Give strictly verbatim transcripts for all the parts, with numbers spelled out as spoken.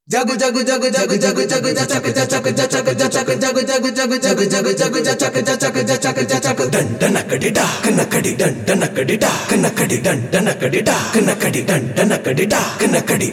Jagu jagu jagu jagu jagu jagu ja chak ja chak ja chak ja chak jagu jagu jagu jagu jagu jagu ja chak ja chak ja chak ja chak dan danakadi da kanakadi dan danakadi da kanakadi dan danakadi da kanakadi dan danakadi da kanakadi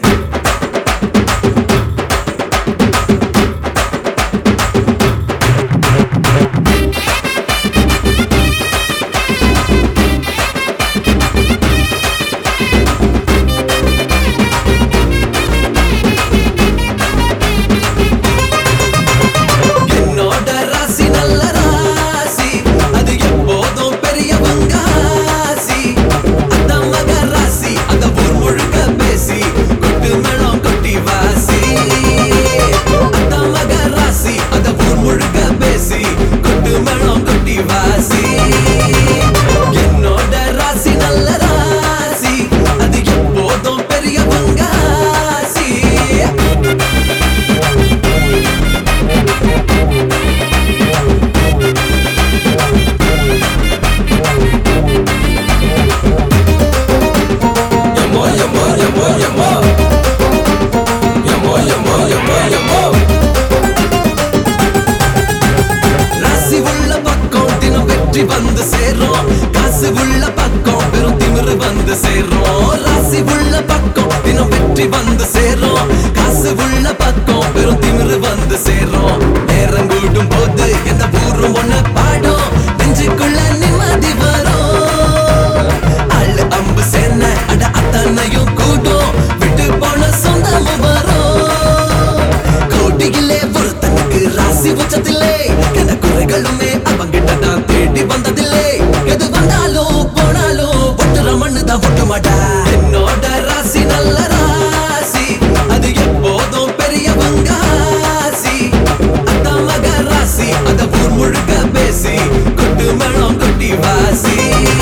வந்து சேரும் காசு உள்ள பக்கம் பெரும் திமிரு வந்து சேரும் ராசி உள்ள பக்கம் தினம் வெற்றி வந்து சேரும் காசு உள்ள பக்கம் பெரும் திமிரு வந்து சேரும் நேரம் கூடும் போது எந்த ஊரும் ஒண்ணு பாடும் நெஞ்சுக்குள்ள நிம்மதி வரும் அள்ளு அம்பு சேன அட அத்தனையும் கூடும் விட்டு போன சொந்தமும் வரும் கோட்டியிலே ஒருத்தனுக்கு ராசி உச்சத்திலே எந்த குறைகளுமே அவங்கிட்ட தான் தேடி வந்ததில்லை எது வந்தாலும் போனாலும் ஒட்டுற மண்ணுதான் ஒட்டு மாட்டா என்னோட ராசி நல்ல ராசி அது எப்போதும் பெரியவங்க ஆசி அத்தா மக ராசி அத ஊர் முழுக்க பேசி கொட்டு மேளம் கொட்டி வாசி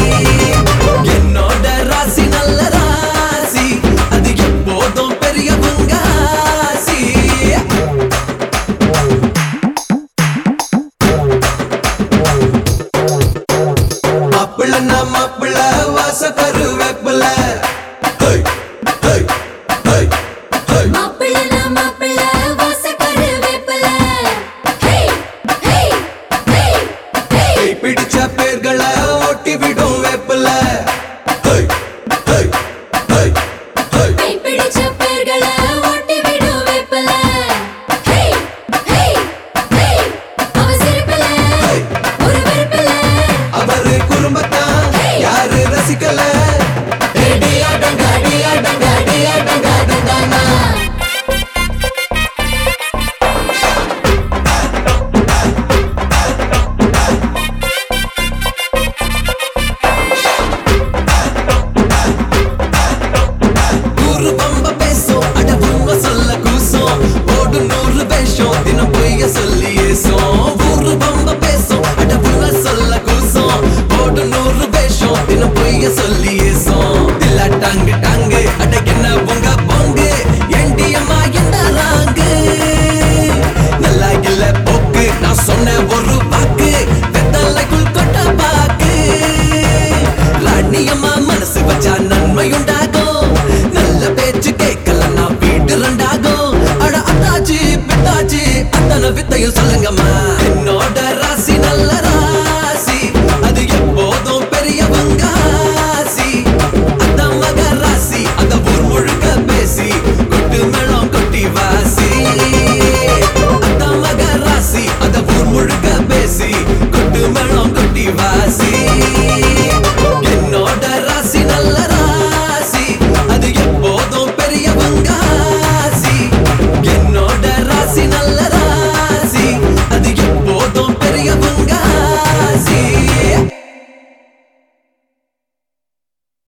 என்னோட ராசி நல்ல ராசி அது எப்போதும் பெரியவங்க ஆசி மாப்பிள்ள நான் மாப்பிள்ள வாச கருவேப்பில ஹை ஹை ஹை ஹை மாப்பிள்ள நான் மாப்பிள்ள வாச கருவேப்பில ஹே ஹே ஹே ஹே பிடிச்ச பேர்களை ஓட்டி விடும் வேப்பில ஹை ஹை ஹை ஹை கை பிடிச்ச பேர்களை ஓட்டி விடும் வேப்பில ஹே ஹே ஹே அவ சிரிப்பில ஒரு வெறுப்பில அவரு குறும்பத்தான் யாரு ரசிக்கல ஏடியா டங்காடியா டங்காடியா டங்காடங்கானா நூறு பம்ப பேசும் அட உண்மை சொல்ல கூசும் ஓடு நூறு வேஷம் தினம் பொய்ய சொல்லி ஏசும் ஊரு பம்ப பேசும் அட உண்மை சொல்ல கூசும் ஓடு நூறு வேஷம் தினம் பொய்ய சொல்லி ஏசும் தில்லா டாங்கு டாங்கு அட என்ன பொங்க பொங்கு எண்டியம்மா என்ன ராங்கு நல்லா இல்ல போக்கு நான் சொன்ன ஒரு வாக்கு வெத்தலைக்குள் கொட்ட பாக்கு ராணியம்மா மனசு வச்சா நன்மை உண்டாகும் நல்ல பேச்சு கேட்கல நான் வீட்டு ரெண்டாகும் அட அத்தாச்சி பித்தாச்சி அத்தனை வித்தையும் சொல்லுங்கம்மா